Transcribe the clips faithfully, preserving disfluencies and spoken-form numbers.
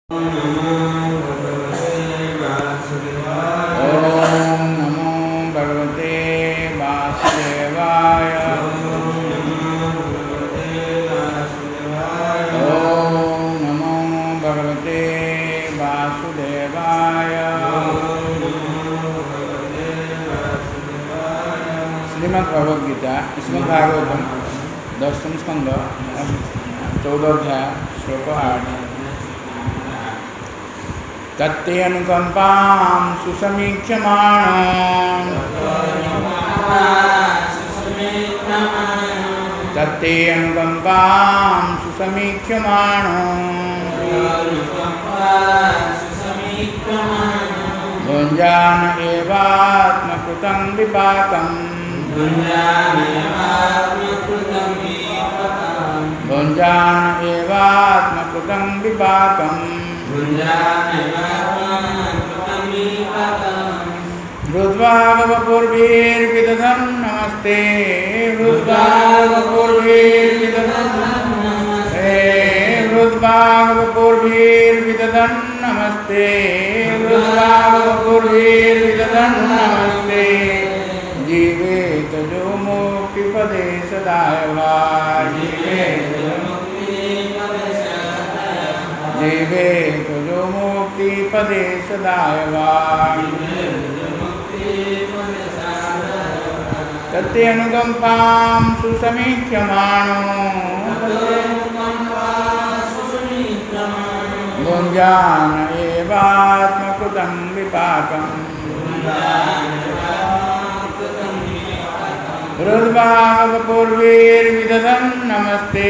भगवद्गीता श्रीमद् भागवतम दशम स्कंद चौदह अध्याय श्लोक आठ। तत्ते अनुकंपां सुसमीक्षमाण तत्ते अनुकंपां सुसमीक्षमाण भुञ्जान एवात्मकृतं विपाकम् भुञ्जान एवात्मकृतं विपाकम् रुद्वागवपूर्वीर्विदधं नमस्ते रुद्वागवपूर्वीर्विदधं नमस्ते रुद्वागवपूर्वीर्विदधं नमस्ते रुद्वागवपूर्वीर्विदधं नमस्ते जीवेत जो मुक्तिपदे सदायवा जीवेत जो मुक्तिपदे सदायवा तत्ते अनुकंपां सुसमीक्षमाणो भुञ्जान एवात्मकृतं विपाकम् रुद्वागवपूर्वीर्विदधं नमस्ते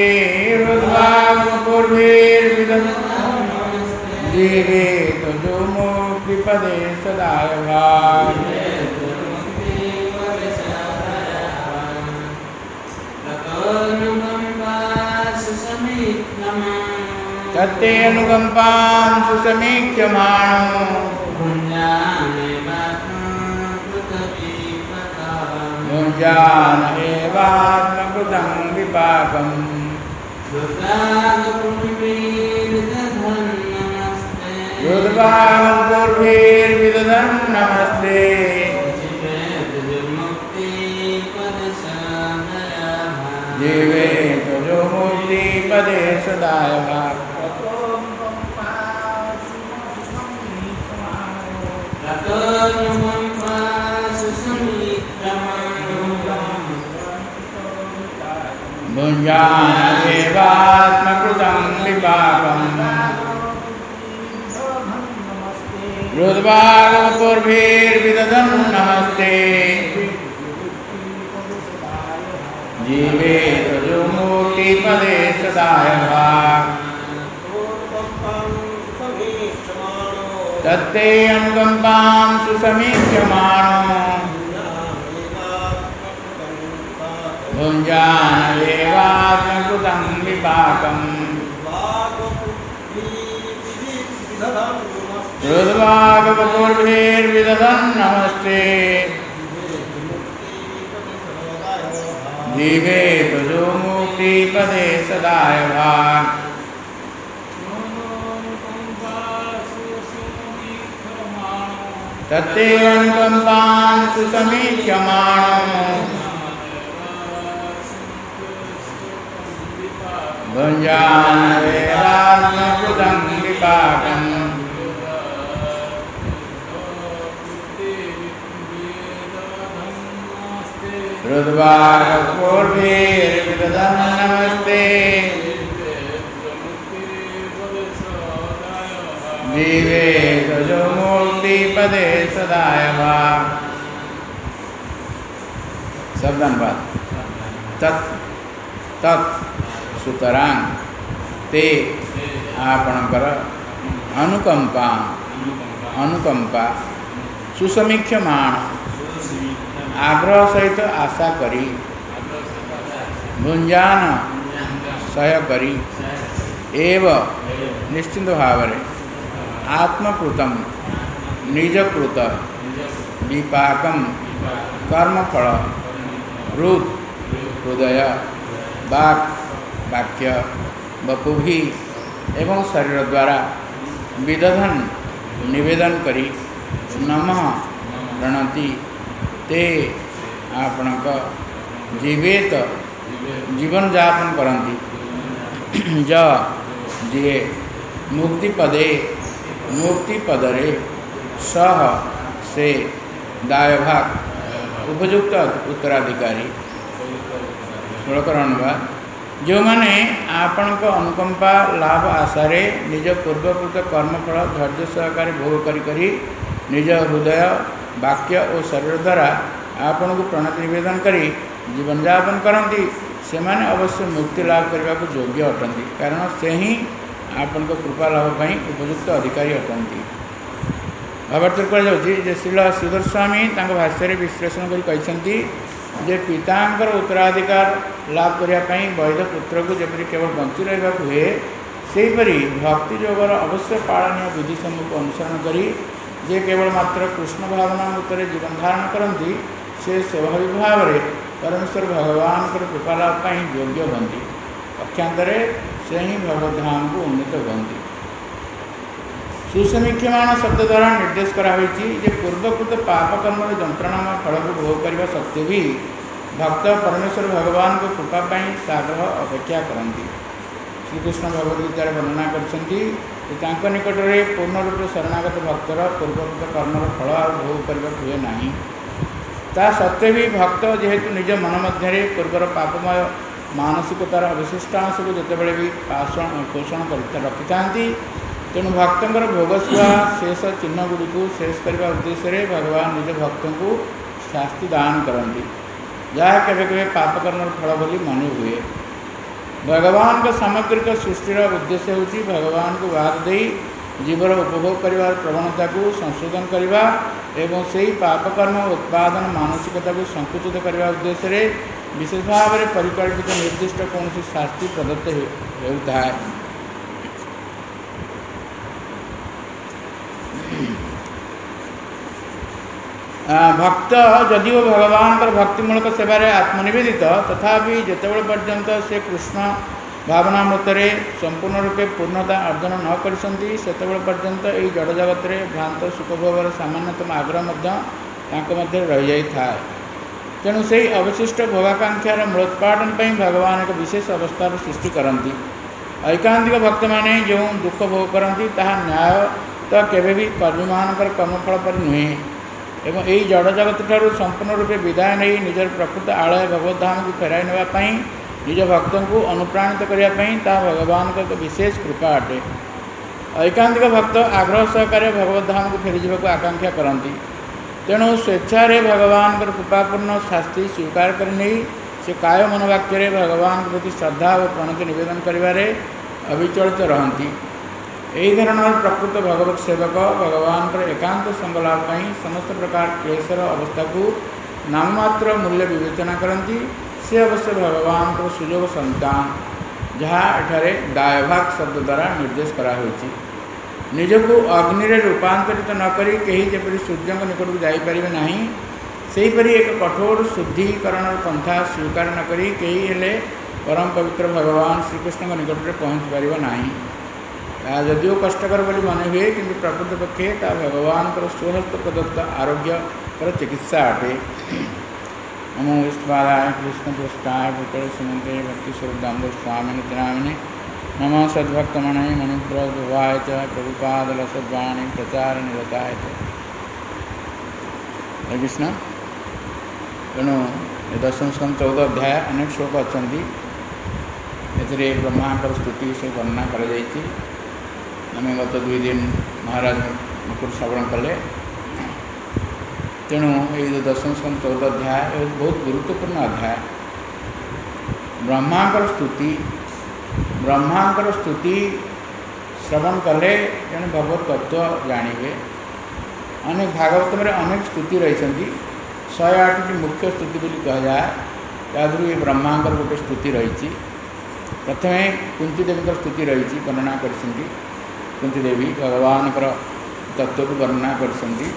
रुद्वागवपूर्वीर्विदधं जीवेत जो मुक्तिपदे सदायवा तत्ते अनुकंपां सुसमीक्षमाणो भुञ्जान एवात्मकृतं विपाकम् रुद्वागवपूर्वीर्विदधं नमस्ते जीवेत जो मुक्तिपदे सदायवा भुञ्जान एवात्मकृतं विपाकम् रुद्वागवपूर्वीर्विदधं नमस्ते जीवेत जो मुक्तिपदे सदायवा तत्ते अनुकंपां सुसमीक्षमाणो भुञ्जान एवात्मकृतं विपाकम् रुद्वागवपूर्वीर्विदधं नमस्ते जीवेत जो मुक्तिपदे सदायवा तत्ते अनुकंपां सुसमीक्षमाणो भुञ्जान एवात्मकृतं विपाकम् रुद्वागवपूर्वीर्विदधं नमस्ते जीवेत जो मुक्तिपदे सदायवा शब्दानुवाद तत् तत् सुतरां ते आपणकर अनुकंपा अनुकंपा सुसमीक्षमाण आग्रह सहित आशा करी भुञ्जान सह करी एव निश्चिंत भाव आत्मकृतं निजकृत विपाकम कर्मफल हृद हृदय वाक् वाक्य बपुभि एवं शरीर द्वारा विदधन निवेदन करी नमः प्रणति ते आपणक जीवेत जीवन यापन करती ज जे मुक्ति पदे मुक्ति पदरे सह से दायभाग उपयुक्त उत्तराधिकारी अनुवाद जो मैंने आपण अनुकंपा लाभ आशारे निज पूर्वकृत कर्मफल धैर्य सहकारी भोग करी करी निज हृदय वाक्य और शरीर द्वारा आपण को प्रणति निवेदन करी जीवन यापन करती से माने अवश्य मुक्ति लाभ करने को योग्य अटंती कारण से ही आपण को कृपा लाभ पाई उपयुक्त अधिकारी अटंती भावार्थ कहुच्छे श्रील श्रीधर स्वामी भाष्य विश्लेषण कर जे पितांकर उत्तराधिकार लाभ करने वैध पुत्र को जमी केवल बंची रहा हुए सेहीपरि भक्ति योगर अवश्य पालनीय विधि समूह को अनुसरण करी जे केवल मात्र कृष्ण भावना मତରେ जीवन धारण करती से स्वाभाविक भाव में परमेश्वर भगवान कृपा लाभ योग्य बनती पक्षांतरे से ही भगवधाम को उन्नीत बनती सुसमीक्षमाण शब्द द्वारा निर्देश कराई पूर्वकृत पाप कर्म जंत्रणा फल को भोग करने सत्वे भी भक्त परमेश्वर भगवान को कृपा साग्रह अपेक्षा करती श्रीकृष्ण भगवद्गीतार वर्णना कर निकट में पूर्ण रूप शरणागत भक्तर पूर्वकृत कर्मर फल आ भोग करने हुए ना ता सत्वे भी भक्त जेहेतु निज मन मध्य पूर्वर पापमय मानसिकतार अवशिष्टांश को जितेबाला भी पोषण कर रखि था तेणु भक्तर भोगस्वा शेष चिन्ह गुड़ी शेष करने उद्देश्य भगवान निज भक्त को शास्ति दान करती जहाँ केवे केवे पापकर्म फल बोली मन हुए भगवान का सामग्रिक सृष्टिर उद्देश्य होची भगवान को बाध दे जीवर उपभोग करने प्रवणता को संशोधन करने एवं से पापकर्म उत्पादन मानसिकता को संकुचित करने उद्देश्य विशेष भाव में परिकल्पित निर्दिष्ट कौन शास्ति प्रदत्त होता है भक्त जदिव भगवान भक्तिमूलक सेवार आत्मनिवेदित तथापि जितेबाला पर्यंत से कृष्ण भावना मତରେ संपूर्ण रूपे पूर्णता अर्जन न करते पर्यंत यही जड़ जगत में भ्रांत सुखभोगर सामान्यतम आग्रह मध्य रही जाए तेणु से अवशिष्ट भोगाकांक्षार मूलोत्पाटन पर भगवान एक विशेष अवस्थार सृष्टि करती ऐकांतिक भक्त मैंने जो दुख भोग करती ताहा न्याय तो केवे भी कर्मी मानकर कर्मफल पर नुहे एवं यही जड़ जगत ठारू संपूर्ण रूपे विदाय नहीं निजर प्रकृत आलय भगवद्धाम को फेराई नापी निज भक्त को अनुप्राणित करने भगवान को एक विशेष कृपा अटे ऐकांतिक भक्त आग्रह सहकारे भगवद्धाम को फेरी जावाक आकांक्षा करती तेणु स्वेच्छार भगवान कृपापूर्ण शास्ति स्वीकार करने से काय मनोवाक्य भगवान प्रति श्रद्धा और प्रणति निवेदन करें अविचलित रहती यही धरणर प्रकृत भगवत सेवक भगवान पर एकांत संगलाभ समस्त प्रकार क्लेशर अवस्था को नाममात्र मूल्य विवेचना करती से अवश्य भगवान को सुजोग संतान जहाँ एठारे दायभाग शब्द द्वारा निर्देश कराई निजको अग्नि रे रूपांतरित न करी कहीं जपरी सूर्य निकट को जापर ना सेहीपरि एक कठोर शुद्धिकरण पंथा स्वीकार न करी कहीं हेले परम पवित्र भगवान श्रीकृष्ण निकट में पहुँच पार ना जदिव कष्टकर बोली मन हुए किंतु प्रकृत पक्षे ता भगवान स्वहस्त प्रदत्त आरोग्य चिकित्सा अटे नमो विष्णुपादाय कृष्ण पृष्ठाय भूतल सुमते भक्ति स्वरूप दामोदर स्वामी नित्यामिने नमो सद्भक्तमणे मणिप्रभुवाय च प्रभुपादलसद्वाणी प्रचार निरताय च कृष्ण तेणु दशम स्कंद चौदह अध्याय अनेक श्लोक अच्छा ए ब्रह्मांकर स्तुति विषय वर्णना कर आम गत दुई दिन महाराज मुकुट श्रवण कले तेणु ये दशम स्कंद चौदह अध्याय बहुत गुरुत्वपूर्ण अध्याय ब्रह्मांकर स्तुति ब्रह्मांकर स्तुति श्रवण कले तेणु भगवत तत्व जानिबे अनेक भागवत में अनेक स्तुति रही शहे आठ मुख्य स्तुति बोली कहुए तादू ये ब्रह्मांकर गोटे स्तुति रही प्रथम कुंती देवी स्तुति रही वर्णना कर कुंती देवी भगवान तत्व को वर्णना कर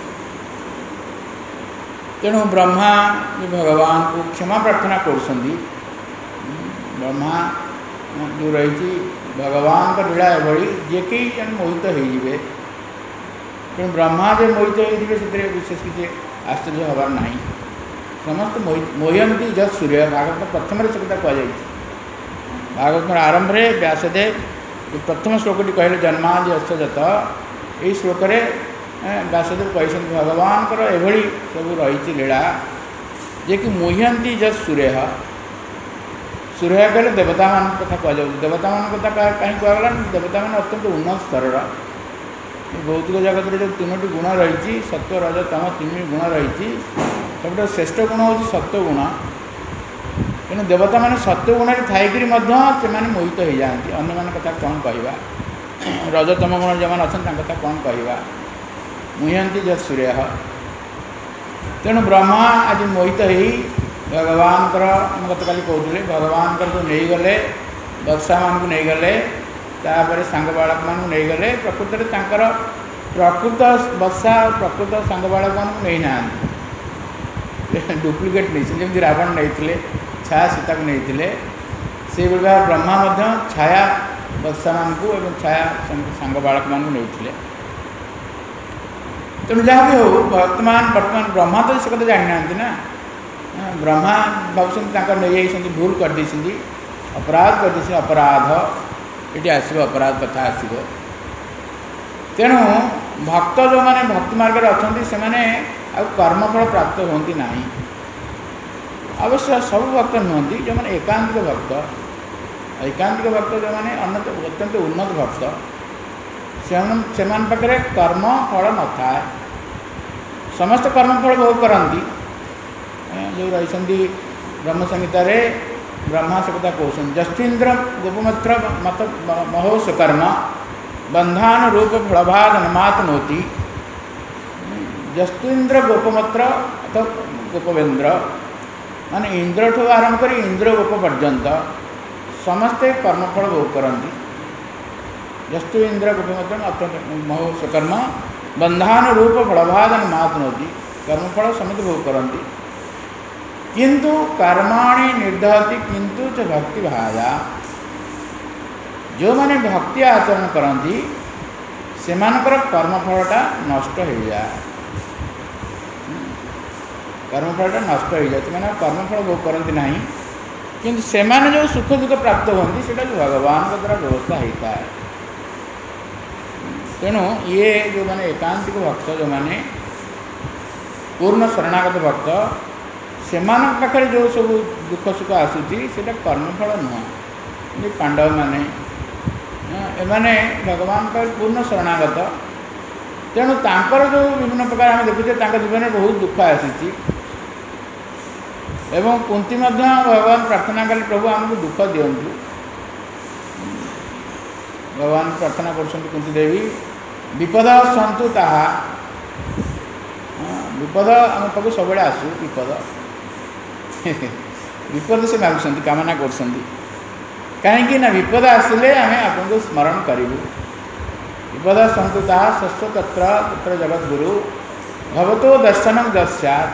तेणु ब्रह्मा भगवान को क्षमा प्रार्थना कर ब्रह्मा जो रही भगवान का लीला एभली जे कि मोहित होइबे तेणु ब्रह्मा जे मोहित होइबे से विशेष किसी आश्चर्य हबार ना समस्त मोहयंती जत सूर्य भागवत प्रथम से कथा कहुई भागवत आरंभ में व्यासदेव प्रथम श्लोकटी कहले जन्मादि अस्य जत यही श्लोक व्यासदेव कहते भगवान एभली सब रही लीला जे कि मुह्यंती जत सूर्य सूर्य कहले देवता मान कथा कह देवता मान कथा कहीं कहगला देवता मान अत्यंत उन्नत स्तर भौतिक जगत जो तीनो गुण रही सत्व रज तम तीन गुण रही सब श्रेष्ठ गुण हूँ सत्व गुण तेणु देवता मैंने सत्व गुण थी मोहित हो जाती अन्य मान कथा कौन कहवा रजतम गुण जो मैंने अच्छा कथा कौन कहवा मुह्यंती जत सूर्य तेणु ब्रह्मा आज मोहित हो भगवान गत काली कहते भगवान जो नहीं गले वर्षा मान को नहीं गले तापर सांग बालक मान नहीं गले प्रकृत में प्रकृत वर्षा प्रकृत सांग बालक मान नहीं ना डुप्लिकेट नहीं जमी रावण नहीं छाया सीता को नहीं से भाव ब्रह्मा छाया वर्षा मान को छाया सांग बालक मान नहीं तेणु जहाँ भी हो वर्तमान वर्तमान ब्रह्मा तो से कथा जानी ना ब्रह्मा भावुं नहीं भूल कर अपराध कर अपराध ये आसो अपराध कथा आसो तेणु भक्त जो मैंने भक्ति मार्ग में अच्छा से मैंने कर्मफल प्राप्त होती ना अवश्य सब भक्त नुहति जो मैंने एकांतिक भक्त एकांतिक भक्त जो मैंने अत्यंत उन्नत भक्त से पाखे कर्म फल न था समस्त कर्मफल भोग करती जो रही ब्रह्म संहिता ब्रह्मा से कथा कहते जस्तीन्द्र गोपमत्र मत महोस कर्म बंधान रूप फलभाग नमात नोति जस्तीन्द्र गोपमत्र अथवा गोपवेन्द्र माने इंद्र ठू आरंभ कर इंद्र गोप पर्यंत समस्ते कर्मफल भोग करती जस्तु इंद्र गोपमत्र अत्यंत महोस कर्म बंधान रूप फलभाग नमात नोति कर्मफल समेत भोग करती किंतु कर्माणि निर्दहति किंतु च भक्ति भाया जो माने भक्ति आचरण करती से कर्मफलटा नष्ट हो जाए कर्मफलटा नष्ट हो जाए मैंने कर्मफल भोग करती ना किंतु से जो सुख दुख प्राप्त होती से भगवान द्वारा व्यवस्था होता है तेणु ये जो मैंने एकांतिक भक्त जो मैंने पूर्ण शरणागत भक्त से पाखे जो सब दुख सुख आसूसी से कर्मफल नुह पांडव माने एमाने भगवान का पूर्ण शरणागत तेणु तांकर जो विभिन्न प्रकार आम देखुचे जीवन में बहुत दुख आसी एवं कुंती भगवान प्रार्थना कले प्रभु आमको दुख दिंतु भगवान प्रार्थना कर कुंती देवी विपद सन्तु ताहा विपद आम पाक सब आसू विपद विपद से मागुंट कामना कर कहीं ना विपद आसिले आम आपको स्मरण करूँ विपद सन्तु ताहा षष्ठ तत्र तत्र जगद्गुरु भवतो दर्शनम दस्यात्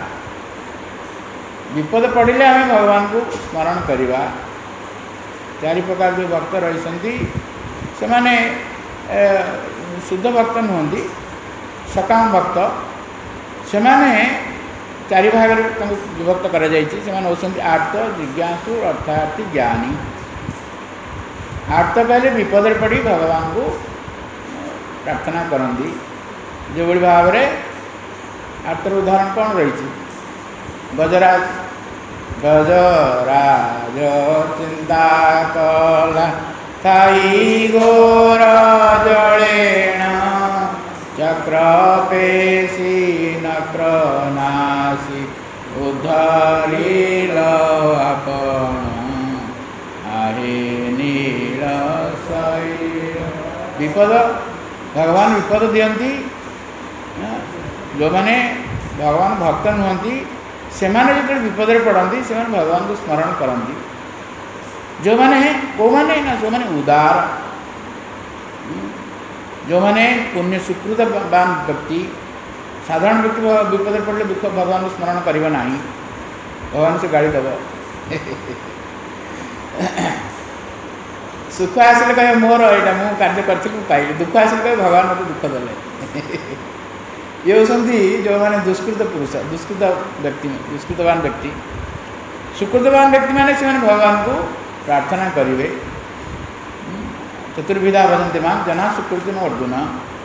विपद पड़े आम भगवान को स्मरण करवा चारि प्रकार जो भक्त रही से माने शुद्ध भक्त नुहति सकाम भक्त से माने चारि भाग विभक्त कर आर्त जिज्ञासु अर्थार्थी ज्ञानी आर्त कहले विपद पड़ी भगवान को प्रार्थना करती जो भाई भाव में आर्तर उदाहरण कौन रही गजराज गजराज चिंता कला थाई घोर जलेण चक्र पेशी नक्र नासी उद्धरिल आपण आहे नील विपद भगवान विपद दियंती जो माने भगवान भक्त नुहति से जो विपद पड़ती से भगवान को स्मरण करती जो माने कौ माने ना जो माने उदार जो माने पुण्य सुकृतवान व्यक्ति साधारण व्यक्ति विपद पड़े दुख भगवान को स्मरण करना ना भगवान से गाड़ी दब सुख आसिले कहे मोर यहाँ मुझे कार्य करी पाइली, दुख आसिले कहे भगवान मत दुख देले। ये होती जो मैंने दुष्कृत पुरुष, दुष्कृत व्यक्ति, दुष्कृतवान व्यक्ति। सुकृतवान व्यक्ति मैंने से भगवान को प्रार्थना करेंगे। चतुर्विधा भजन्ते मां जना सुकृति अर्जुन,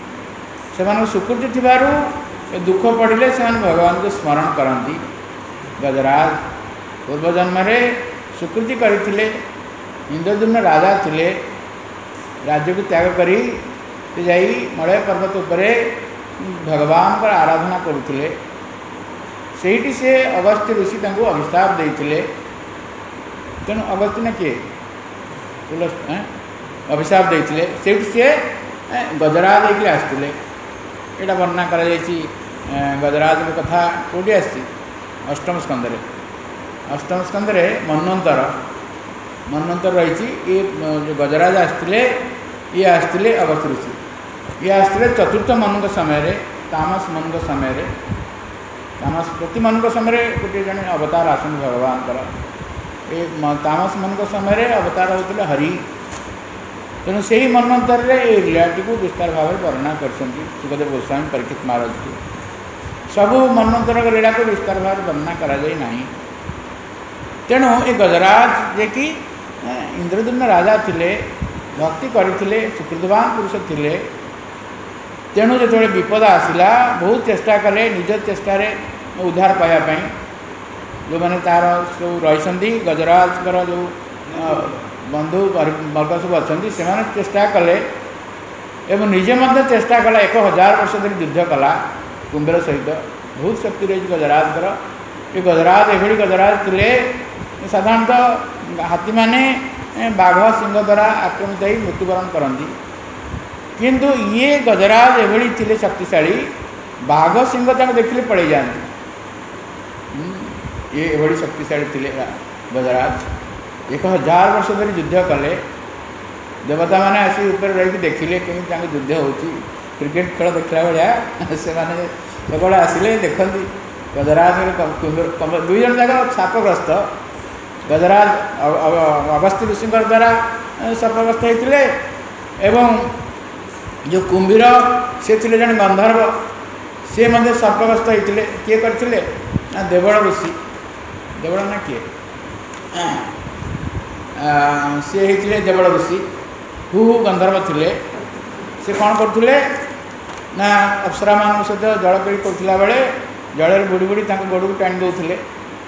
से सुकृति थी दुख पड़े से भगवान को स्मरण करती। गजराज पूर्वजन्म सुकृति करते, इंद्रद्युम्न राजा थे, राज्य को त्याग करी जाई मलय पर्वत उपरे भगवान का आराधना करुले। सेठी से अगस्त्य ऋषि तांको अभिशाप देते। तेणु अगस्त्य ने किए तुलस अभिशाप देते, से सी गजराज होकर आसते। यहाँ वर्णना कर गजराज कथा कौटी आसी अष्टम स्कंदे। अष्टम स्कंदे मन्वंतर मन्वंतर रही। ये जो गजराज आसते ये आसते अगस्त्य ऋषि, ये आसते चतुर्थ मनु समय, तामस मनु समय। तामस प्रति मनु समय गोटे जन अवतार आसन भगवान कर। ये तामस मनु समय अवतार होते हरि। तेणु से ही मन्वंतर ये लीलाटी को विस्तार भाव में वर्णना कर सुखदेव गोस्वामी परीक्षित महाराज को। सबू मन्वंतर लीला को विस्तार भाव में वर्णना करा जाए नहीं। तेणु ये गजराज जे कि इंद्रद्युम्न राजा थे, भक्ति करते, सुकृतवान पुरुष थे। तेणु जो विपद आसला बहुत चेष्टा कले निज चेष्टार उद्धार पायापाई। जो मैंने तार सब रही गजराजर जो बंधु वर्ग सब अच्छा से चेष्टा कले एवं निजे चेष्टा कला। एक हजार वर्ष धरी युद्ध कला कुंभीर सहित। बहुत शक्ति रही गजराजर। ये गजराज एभली गजराज थे साधारणतः हाथी माने बाघ सिंह द्वारा आक्रमित हो मृत्युवरण करती, किंतु ये गजराज एभली थे शक्तिशाली, बाघ सिंह तक देखिले पड़े जाते। ये एभली शक्तिशाली थे गजराज। एक हजार वर्ष धरी युद्ध कले। देवता मैंने आसी ऊपर रही देखिले कहीं युद्ध हो क्रिकेट खेल देखला भाया से आसिले देखती। गजराज दुई जन जाक शापग्रस्त। गजराज अगस्त्य ऋषि द्वारा शापग्रस्त होते एवं जो कुंभीर से थे जन गंधर्व सी सर्पग्रस्त होते। किए करते देवल ऋषि, देवल ना किए सी होते देवल ऋषि। हु हु गंधर्व थे। से कौन करते ना अप्सरा मान सहित जलपीड़ी करुला बेले जल बुड़ी बुड़ी गोड़ को टाणी दौले।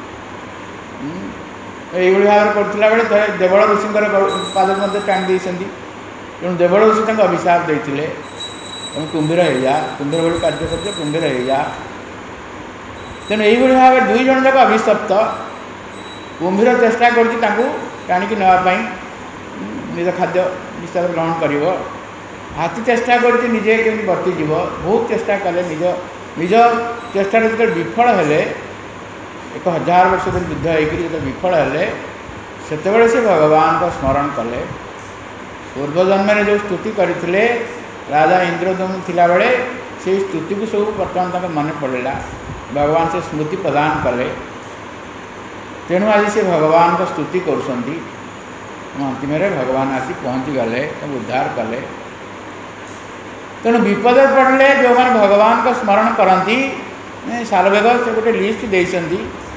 ये भाव करला बेले देवल ऋषि पाद को टाणी देती। तेणु देवल ऋषि अभिशाप देते कुंभीर हो जा, कुंभीर भाई कार्य करते कुंभीर हो जा। तेणु यही भाव दुई जन जाक अभिशप्त। कुंभीर चेष्टा कर टाणिकी नापी निज खाद्य हिसाब से ग्रहण कर। हाथी चेष्टा कर निजे केमी बर्तीज। बहुत चेष्टा कले निज निज चेष्टा जो विफल हेले, एक हजार वर्ष धरी युद्ध होकर जो विफल हेले से से भगवान को स्मरण कले। पूर्वजन्म जो स्तुति करते राजा इंद्रद्युम्न थिला बेले से स्तुति को सब बर्तमान मन पड़ा। भगवान से स्मृति प्रदान कले। तेणु आज से भगवान को स्तुति करुँच। अंतिम भगवान आसी पहुँची गले, उद्धार कले। तेणु विपद पड़े जो मैंने भगवान को स्मरण करती सालवेग से गोटे लिस्ट देती।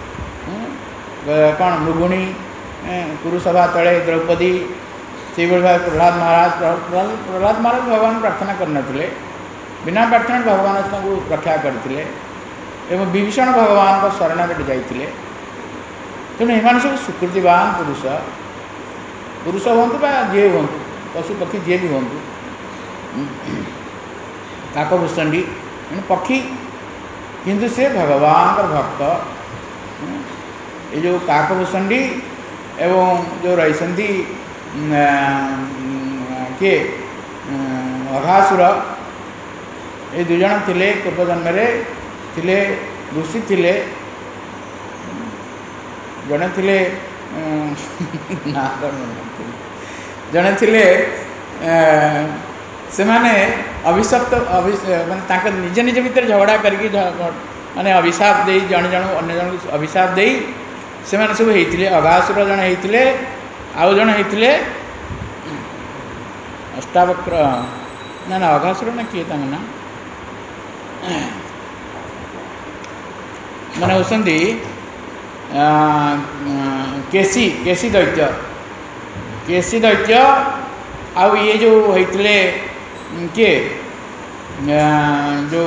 कौन मृगुणी कुरुसभा तले द्रौपदी से भाव प्रहलाद महाराज प्रहलाद महाराज भगवान प्रार्थना करते बिना प्रार्थना भगवान रक्षा करते एवं विभीषण भगवान को शरण जाते। तेणु एम सब सुकृतिवान पुरुष पुरुष हूँ जी हूँ पशु पक्षी जी भी हूँ काकभूषणी पक्षी किंतु से भगवान का भक्त। ये जो काकभूषणी एवं जो रही किए अघासुर ये दुई जन थे पूर्वजन्म थे ऋषि थे। जड़े थे जड़े थे से माने अभिशप्त माने निजे निजे भितर झगड़ा करके माने अभिशाप दे जन जन अन्य जन अभिशाप दे से माने सब होते। अघासुर जन होते आउ जन होते अष्टावक्र ना ना अघासुर ना किए तांग ना माने होसंती केसी केसी दैत्य केसी दैत्य आउ ये जो होइतले के जो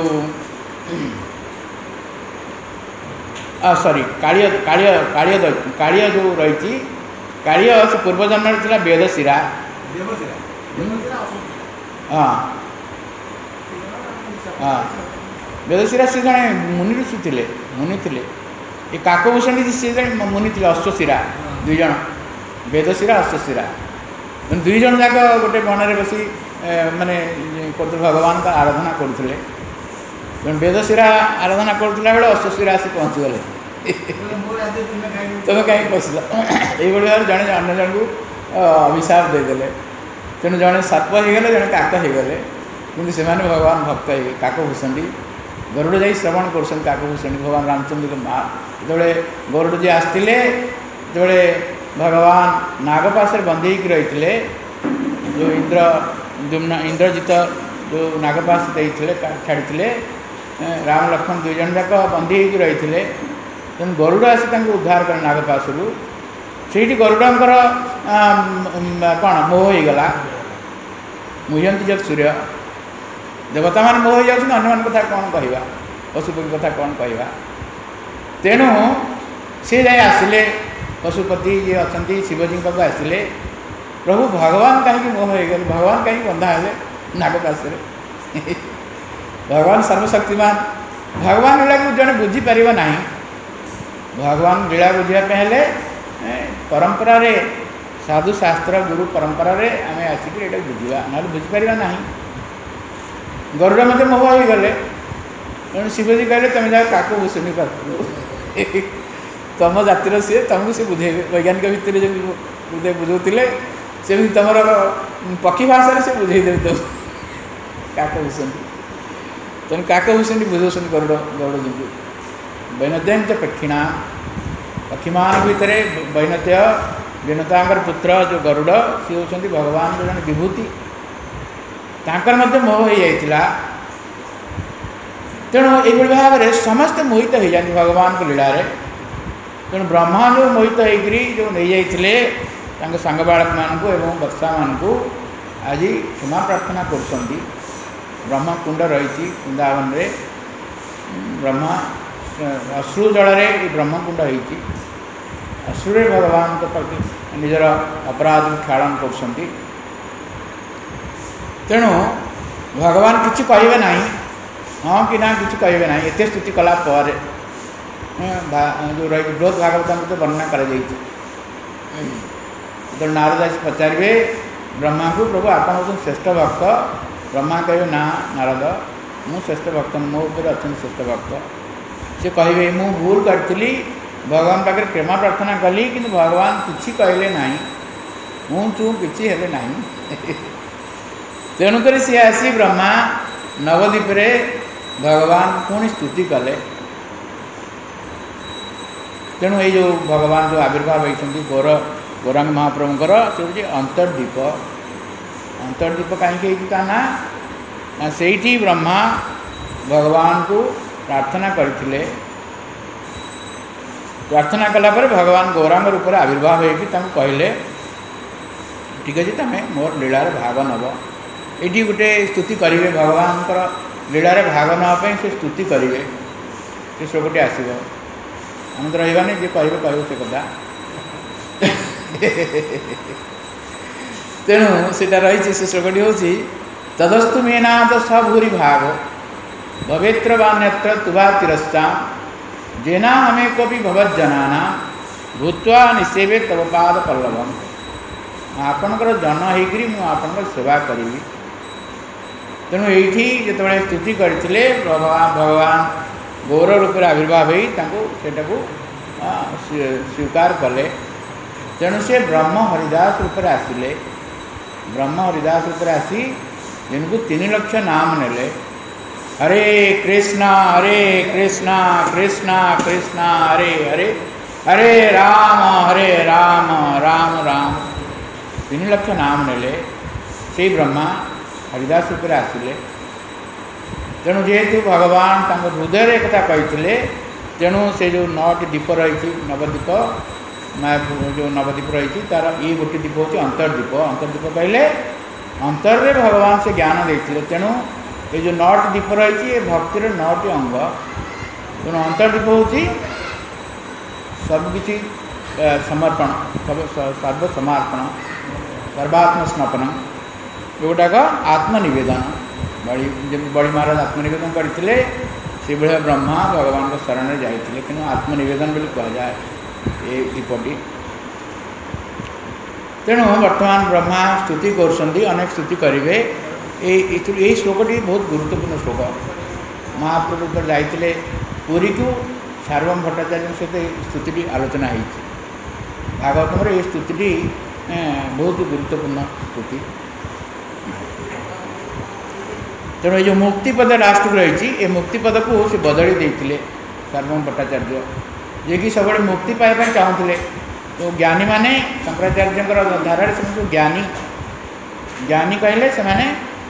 आ सॉरी कालिय कालिय कालिय दैत्य कालिय जो रही कालिय से पूर्व जन्म थिला वेदशिरा हाँ हाँ वेदशिरा से जड़े मुनि ऋषि थे मुनि थे ये काकभूषणी सी जड़े मुनि थे अश्वशिरा दुई जन वेदशिरा अश्वशिरा दुई जन जाक गोटे बन में बसी माने भगवान का आराधना करते तेणु वेदशिरा आराधना करुला बेले अश्वशिरा आसी पहुँचीगले तुम कहीं पशिल ये जड़े अन्य जन को अभिशाप देदेले तेणु जड़े सर्प हो गले जड़े काक हो गले कि से भगवान भक्त है काकभूषणी गरुड़ जा श्रवण कर काकभूषणी भगवान रामचंद्र माँ जो गरुड़ जी आसते जो भगवान नागपाश बंदी रही जो इंद्र जुम्न इंद्रजित जो नागपाश छाड़ी राम लक्ष्मण दुई जन जाक बंदी रही तेणु गरुड़ आसी उद्धार कर नागपाशरू से गरुड़र कौन मोह हो गला मुह्यंती जब सूर्य देवता मान मोह हो जाती अन्य मान कथा कौन कहवा पशुपति कथा कौन कहवा तेणु सी जाए आसिले पशुपति जी अच्छा शिवजी पाक आसिले प्रभु भगवान कहीं मोह हो गए भगवान कहीं बंधा है नागपाश भगवान सर्वशक्तिमान भगवान लीला को जड़े बुझीपर ना भगवान लीला बुझापी हेले परंपरा रे साधु शास्त्र गुरु परंपरा रे आम आसिक बुझा ना बुझीपर ना गरुड़ मत मोह हो गले तेणु शिवजी कहले तुम जाओ काकभूषणी पाख तुम जातिर सी तुमको सी बुझे वैज्ञानिक भितर जो बुझे बुझाते से तुम पक्षी भाषा से बुझे दे तुम काकभूषणी तेणु काकभूषणी बुझाऊँ गरुड़ गरुड़ जी को वैनद्यं च पक्षिणा पक्षीमान भितर वैनद्य विनता पुत्र जो गरुड़ सी होती भगवान जो जन विभूति तांकर मध्य मोह हो जाइतिला तेणु ये भाव में समस्त मोहित हो जाती भगवान को लीला तेणु ब्रह्मा जो मोहित होकर जो नहीं जाते सांग बालक मान बत्सा मान को आज क्षमा प्रार्थना कर ब्रह्म कुंड रही वृंदावन रे ब्रह्मा अश्रु जल ब्रह्म कुंड होती अश्रु भगवान के प्रति निजर अपराध खेलन कर तेणु भगवान किसी कहे ना हाँ कि ना किसी कहे ना एत स्तुति कलापर जो रही बृहद भागवत वर्णना कर नारद आस पचारे ब्रह्मा को प्रभु आप श्रेष्ठ भक्त ब्रह्मा कहे ना नारद मु श्रेष्ठ भक्त मो ऊपर अच्छा श्रेष्ठ भक्त से कहे मु भूल करी भगवान पाखे प्रेमा प्रार्थना कली कि भगवान किसी कहले ना हूँ चू किसी हेले ना तेणुक सी आसी ब्रह्मा नवद्वीप रे भगवान पुणी स्तुति कले तेणु ये जो भगवान जो आविर्भाव होती गौर गौरांग महाप्रभुंर से हूँ अंतर्दीप अंतर्दीप कहीं ना से ब्रह्मा भगवान को प्रार्थना करते प्रार्थना कलापर भगवान गौरांग रूप में आविर्भाव होती कहले ठीक अच्छे तुम मोर लीलार भाग नब ये गोटे स्तुति करेंगे भगवान लीलार भाग नापी से स्तुति करेंगे से श्लोकटी आसब आम तो रही जी कह कह से कथा तेणु सीटा रही से श्लोकटी हूँ तदस्तु मेनाद स भूरी भाग भवेत्र वान्यत्र तुवा तिरस्ता जेना हमें कभी भवज्जनाना भूत्वा निसेवे तव पाद पल्लवम आपणकर जन होकर मुझे सेवा करी तेणु ये जो स्तुति करते भगवान भगवान गौर रूप में आविर्भाव होता स्वीकार कले तेणु से ब्रह्म हरिदास रूप में आसिले ब्रह्म हरिदास रूप में आसी जिनको तीन लक्ष नाम नेले हरे कृष्णा हरे कृष्णा कृष्णा कृष्णा हरे हरे हरे राम हरे राम राम राम तीन लक्ष नाम नेले से ब्रह्मा हरिदास रूप आसिले तेणु जेहेतु भगवान तांको हृदय एक कथा कही तेणु से जो नौटी दीप रही नवदीप मायापुर जो नवदीप रही तार ये गोटे दीप हूँ अंतर्दीप अंतर्दीप कहले अंतर रे भगवान से ज्ञान देते तेणु ये जो नौटी दीप रही है भक्तिर नौटी अंग तेणु अंतर्दीप हूँ सबकि समर्पण सर्व समर्पण सर्वात्म स्नपन जोटाक आत्मनिवेदन बड़ी बड़ी महाराज आत्मनिवेदन करते से भाया ब्रह्मा भगवान को शरण में जाते कि आत्मनिवेदन बोली कहुए ये दीपटी तेणु वर्तमान ब्रह्मा स्तुति कर अनेक स्तुति करेंगे ये श्लोकटी बहुत गुरुत्वपूर्ण श्लोक महाप्रभु तो जाते पुरी को सार्वभौम भट्टाचार्य सहित स्तुति आलोचना होती भागवतम ये स्तुति बहुत गुरुत्वपूर्ण स्तुति तेणु जो मुक्तिपद लास्ट रही ये मुक्तिपद को से बदली देते सार्वभौम भट्टाचार्य जे कि सब मुक्ति पाइबा चाहूले तो ज्ञानी माने शंकराचार्य धारा से ज्ञानी ज्ञानी कहले से माने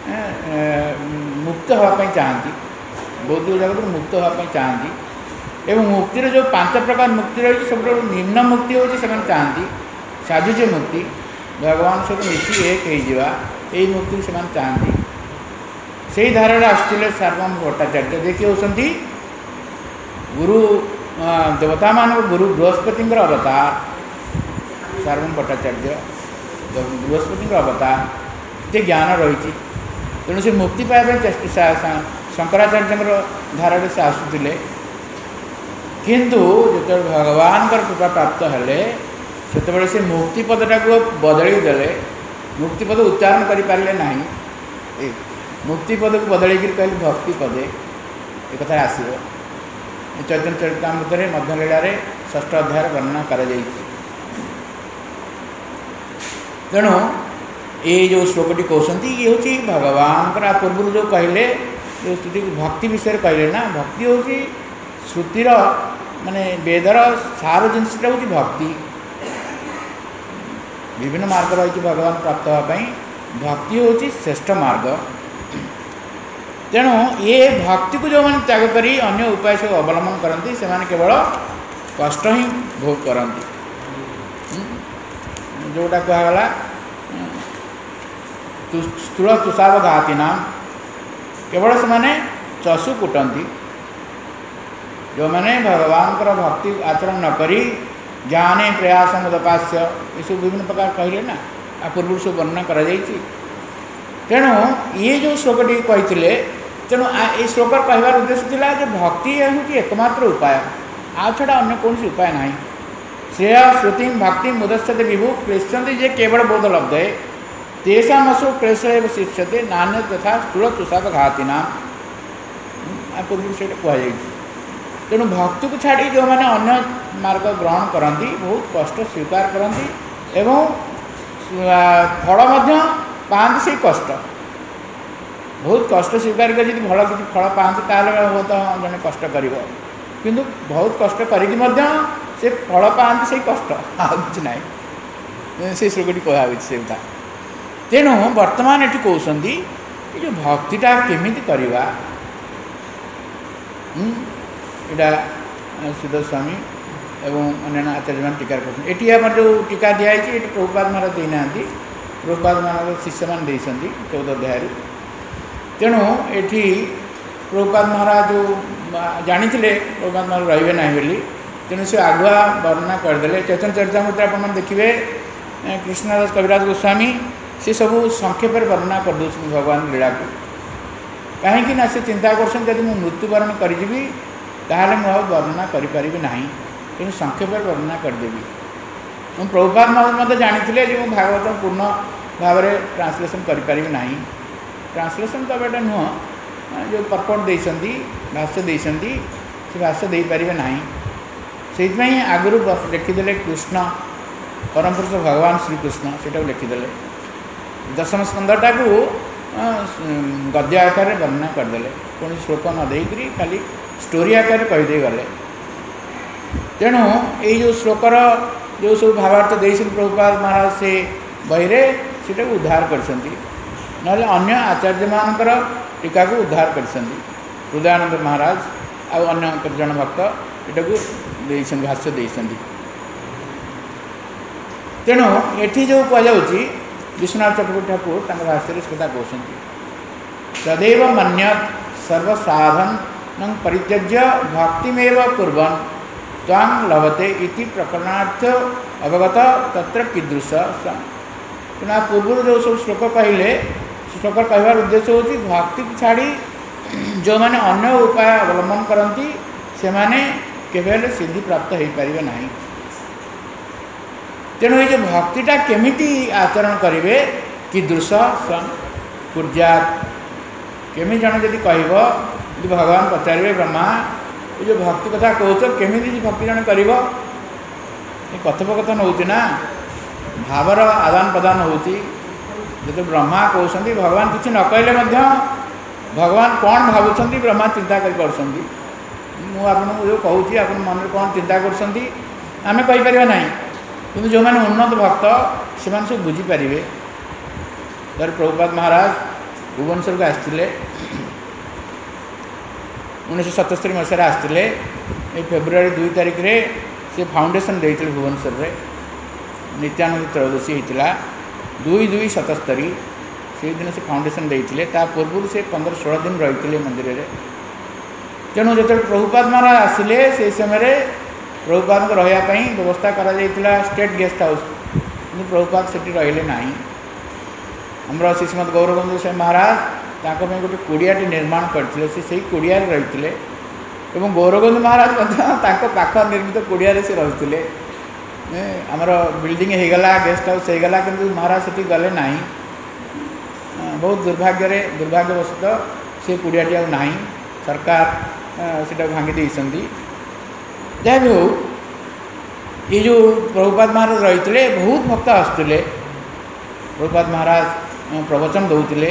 मुक्त होगापी चाहती बहुत जगह मुक्त होगापी चाहती एवं मुक्तिर जो पांच प्रकार मुक्ति रही सब निम्न मुक्ति होती से चाहती साधुज्य मुक्ति भगवान सहित मिसी एक यही मुक्ति से चाहती से धारा आसुले सार्वभौम भट्टाचार्य देखिए होती गुरु देवता मान गुरु बृहस्पति अवतार सार्वभौम भट्टाचार्य बृहस्पति अवतार ये ज्ञान रही तेणु से मुक्ति पाइबा चेष्टा शंकराचार्य धारा से आसुले किंतु जो भगवान कृपा प्राप्त हेले से से मुक्तिपदटा को बदली देले मुक्तिपद उच्चारण करें ना मुक्तिपद को बदल कहले भक्तिपदे एक कथा आसो चैतन्य चरितामृत मध्यलीला षष्ठ अध्याय वर्णना कर तेणु ये जो श्लोकटी कहते ये हूँ भगवान पूर्व जो कहले जो स्तुति भक्ति विषय कहले ना भक्ति हूँ श्रुतिर माने वेदर सार जिनटा हूँ भक्ति विभिन्न मार्ग रही भगवान प्राप्त होगापी भक्ति हूँ श्रेष्ठ मार्ग तेणु ये भक्ति को जो मैंने त्याग करी अन्य उपाय सब अवलंबन करती से केवल कष्ट ही भोग करती जोटा कहला स्थूल तुषाव घाती नाम केवल से चषु कुटती जो मैंने भगवान भक्ति आचरण न करी ज्ञाने प्रयास मुदपास्य ये सब विभिन्न प्रकार कहले ना आ पूर्व सब वर्णना कर तेणु ये जो श्लोकटी कही तेणु ये श्लोक कहबार उद्देश्य था जो भक्ति हूँ एकमात्र उपाय आ छड़ा अन्य कौन उपाय ना श्रेय श्रुति भक्ति मुदस्यते विभु क्लेश्यंते जे केवल बोध लब्धे तेषा असो क्लेश शिष्यते नान्य तथा स्थूल तुषाक घाती नाम पूर्व से कहुई तेणु भक्ति को छाड़ी जो मैंने अन्य मार्ग ग्रहण करती बहुत कष्ट स्वीकार करती एवं फल पाते से कष्ट बहुत कष्ट स्वीकार कर भल किसी फल पाते बहुत जड़े कष्ट कर किंतु बहुत कष्ट करी से फल पाते से कष्ट आछ ना से श्लोकटी कहु से तेणु वर्तमान ये कहते ये जो भक्तिटा केमिति करवा यहाँ सिद्ध स्वामी एवं अन्य आचार्य मान टीका करते आम जो टीका दिखाई ये प्रभुपाद महाराज देना प्रभुपाद महाराज शिष्य मान देती चौदह अध्याय तेणु ये प्रभुपाद महाराज जो जानी प्रभुपाद महाराज रे ना बोली तेणु से आगुआ वर्णना करदे चैतन्य चरितामृत आप देखिए कृष्णदास कविराज गोस्वामी से सब संक्षेप वर्णना करदे भगवान लीला को कहीं ना से चिंता कर मृत्युवरण करी ताहले मुझे वर्णना करें ना तेणु संक्षेप वर्णना करदेवी मुझे प्रभुपाद महाराज मत जानी जो भागवत पूर्ण भाव में ट्रांसलेसन करें ना ट्रांसलेसन करवाटा नुह जो पर्पट देती भाष्य देती से भाष्य दे पारे ना से आगुरी लिखिदे कृष्ण परम पुरुष भगवान श्रीकृष्ण से लिखिदे दशम स्कंदटा को गद्य आकार वर्णना करदे कौन श्लोक न देकरी खाली स्टोरी आकार कहीदे गले तेणु ये जो श्लोकर जो सब भावार्थ दे प्रभुपाद महाराज से बहिरे से उद्धार कर नहले अन्य आचार्य मानकर टीका को उद्धार कर हृदयानंद महाराज आउ अन्य जन भक्त यहाँ भाष्य देते। तेणु एठी जो कहुच्छी विश्वनाथ चक्रवर्ती ठाकुर भाष्य कथा कहते तदेव मन्यत सर्वसाधन परित्यज्य भक्तिमेव कुर्वन् त्वां लभते इति प्रकरणार्थ अवगत तत्र कीदृश। तेना पूर्व जो सब श्लोक कहले श्लोक कहवार उद्देश्य होची भक्ति छाड़ी जो माने अन्य उपाय अवलंबन करती से माने केवल सिद्धि प्राप्त हो पारे ना। तेणु ये भक्तिटा केमिति आचरण करेंगे कीदृश सन कुर्जात केमी जन जदि कह भगवान पचारे ब्रह्मा ये जो भक्ति कथा कौच केमी भक्ति जन कर कथोपकथन होना भावर आदान प्रदान होती जो ब्रह्मा कहते भगवान किसी न कहले भगवान कौन भावुं ब्रह्मा चिंता कर मुझे जो कहूँ आप मन में कौन चिंता करपर ना कि जो मैंने उन्नत भक्त से सब बुझीपारे। जब प्रभुपाद महाराज भुवनेश्वर को आसते उन्नीस सतस्तरी मसीह आसते फेब्रुआरी दुई तारिख रे से फाउंडेशन देते भुवनेश्वर में नित्यानंद त्रयोदशी होता दुई दुई सतस्तरी से दिन से फाउंडेशन देते पूर्व से पंद्रह सोलह दिन रही मंदिर में। तेणु जो प्रभुपाद महाराज आसिले से समय प्रभुपाद को रही व्यवस्था करा स्टेट गेस्ट हाउस कि प्रभुपाद से रहिले ना। आमर श्रीमद गौरवंद से महाराज ताको में गोटे कुड़ियाटी निर्माण करते से कुड़िया रही और गौरवंद महाराज पाख निर्मित कुड़िया से रही आमर बिल्डिंग होगला गेस्ट हाउस होगला कि महाराज से गले ना। बहुत दुर्भाग्य दुर्भाग्यवशत से कुड़ियाटी आ ना सरकार से भांगी देती। जहाँ भी हो ये जो प्रभुपाद महाराज रही बहुत भक्त आसुले प्रभुपाद महाराज प्रवचन दौले।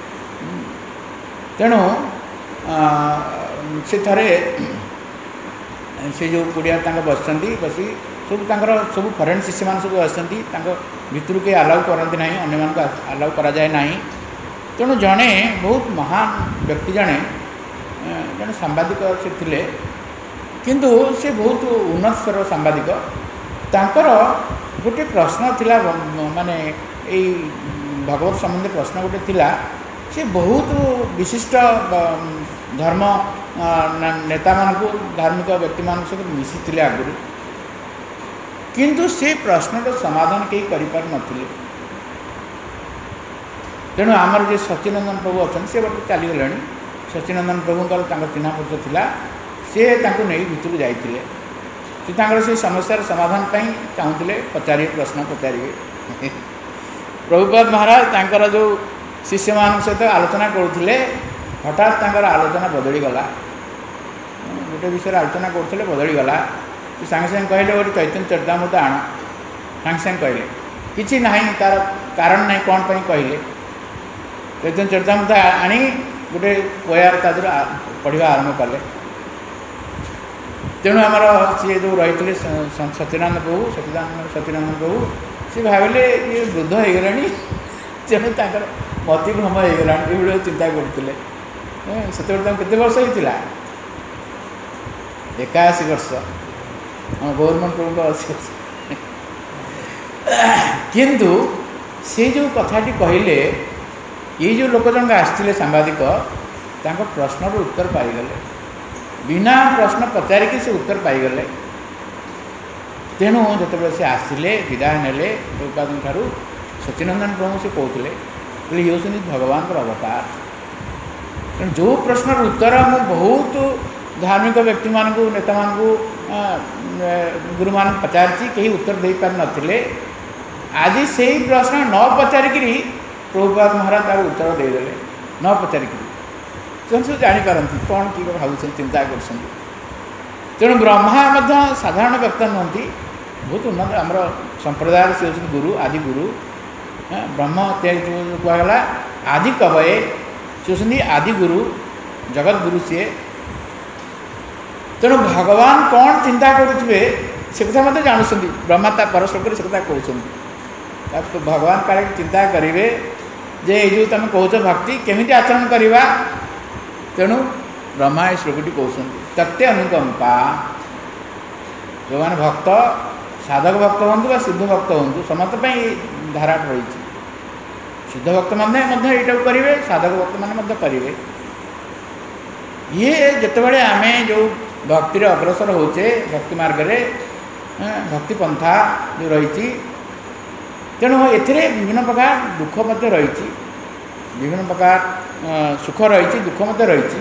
तेणु से थे से जो कुड़िया बस बसी सब सब फरेन शिष्य मान सब आसती भितर के आलाउ करती ना अन्य मान आलाउ करा जाए ना। तेणु जड़े बहुत महान व्यक्ति जड़े जड़े सांबादिक से थे किंतु से बहुत उन्नत स्तर सांबादिक तांकर गोटे प्रश्न थिला माने यही भगवत संबंधी प्रश्न गोटे थिला से बहुत विशिष्ट धर्म नेता मान को धार्मिक व्यक्ति मान सहित मिसी आगुरी किंतु से प्रश्न समाधान कहीं कर नथिले। तेणु आमर जो सचिनंदन प्रभु अच्छा से गोटे चलीगले सचिनंदन प्रभुंर चिन्ह परिचय थिला से नहीं भितर जाइए से से समस्यार समाधान चाहूले पचारे प्रश्न पचारे। प्रभुपाद महाराज तांकर जो शिष्य मान सहित आलोचना करुले हठात तांकर आलोचना बदली गला गोटे विषय आलोचना करुले बदली गला सांगे सांगे कहले गोटे चैतन्य चरितामृत आण सांगे सांगे कहले किसी ना तार कारण ना कौन पर कहले चैतन्य चरितामृत आनी गोटे पोयार तादर पढ़ा आरंभ कले। तेणु आमर सी जो रही सत्यनारायण प्रभु सत्यनारायण सत्यनारायण प्रभु सी भाविले ये वृद्ध हो गलानी तेणु तर मतिभ्रम हो गला ये चिंता करते से केते वर्ष होता एकाशी वर्ष आम गवर्नमेंट प्रभु अशी वर्ष किंतु से जो कथाटी कहले ये जो लोक जन आसते सांबादिक प्रश्नर उत्तर पाईगले बिना प्रश्न पचारिक से उत्तर पाईगले। तेणु जो से आसिले विदाय ने प्रभुपाद ठारू सचिनंदन प्रभु से कहते ये हूँ भगवान अवतार। तेणु जो प्रश्नर उत्तर मु बहुत धार्मिक व्यक्ति मान को नेता मान को गुरु मान पचारि कहीं उत्तर दे पार नथिले आज से ही प्रश्न न पचारिक प्रभुपाद महाराज तार उत्तर देदेले न पचारिक सब जापारती कौन किए भाव चिंता कर। तेणु ब्रह्मा साधारण व्यक्ति नुहति बहुत उन्नत आमर संप्रदाय से होती गुरु आदि गुरु ब्रह्म जो कहला आदि कवये से होती आदि गुरु जगत गुरु सी। तेणु भगवान कौन चिंता करुवे से कथा मत जानुंट ब्रह्मा ता परश्लोक से कथा कहते भगवान काले चिंता करेंगे जे ये तुम कौच भक्ति केमी आचरण करवा तेणु ब्रह्मा ये श्लोकटी कहते तत्ते अनुकंपा जो मैंने भक्त साधक भक्त हूँ बा सिद्ध भक्त हूँ समस्त धारा रही सिद्ध भक्त मैंने यहाँ करेंगे साधक भक्त मैंने करेंगे ये जितेबाला आम जो भक्तिर अग्रसर होचे भक्ति मार्ग रे भक्ति पंथा जो रही तेणु ए विभिन्न प्रकार दुख मत रही विभिन्न प्रकार सुख रही दुख मत रही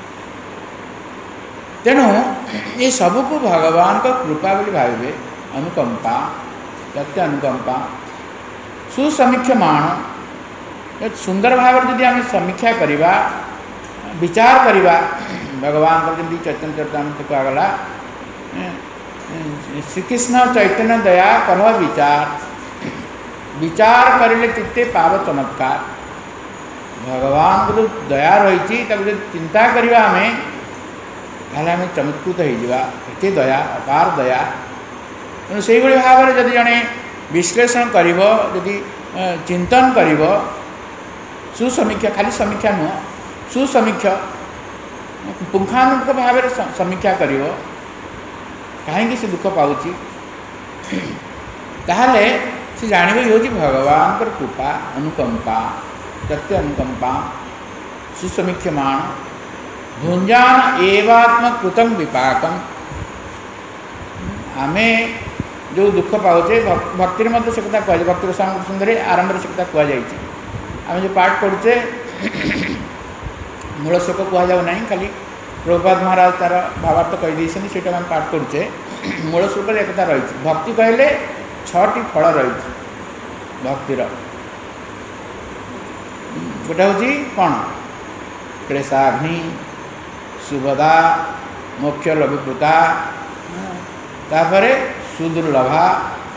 तेणु ये सबको भगवान का कृपा बोली भावे अनुकंपा सत्य अनुकंपा सुसमीक्षमाण सुंदर भाव जदि आम समीक्षा करवा विचार करवा भगवान का जमी चैतन्य चरितामृत कहगला श्रीकृष्ण चैतन्य दया कलह विचार विचार करें चित्ते पाव चमत्कार भगवान को जो दया रही चिंता करवा आम ताहले आम चमत्कृत होते दया अपार दया तेणु से भाव में जदि जड़े विश्लेषण करी चिंतन कर सुसमीक्षा खाली समीक्षा नुह सुसमीक्षा पुंखानुपुंख भाव में समीक्षा कर कहीं से दुख पाँच ताहले से जान ये हूँ भगवान कृपा अनुकंपा सत्य अनुकंपा सुसमीक्षमाण भुंजान एवात्मकृतं विपाकम आमे जो दुख पाचे भक्ति मत से कथा कह भक्ति रसायन सुंदर आरंभ से कथा कहुई आम जो पाठ करुचे मूल श्लोक कहना खाली प्रभुपाद महाराज तार भावार्थ कहीदे से पाठ करुचे मूल श्लोक एक कथा रही भक्ति कहले छटी फल रही भक्तिर गोटे हूँ कौन क्लेशाग्नि सुभदा मोक्ष लघुकृता तापर सुदुर्लभा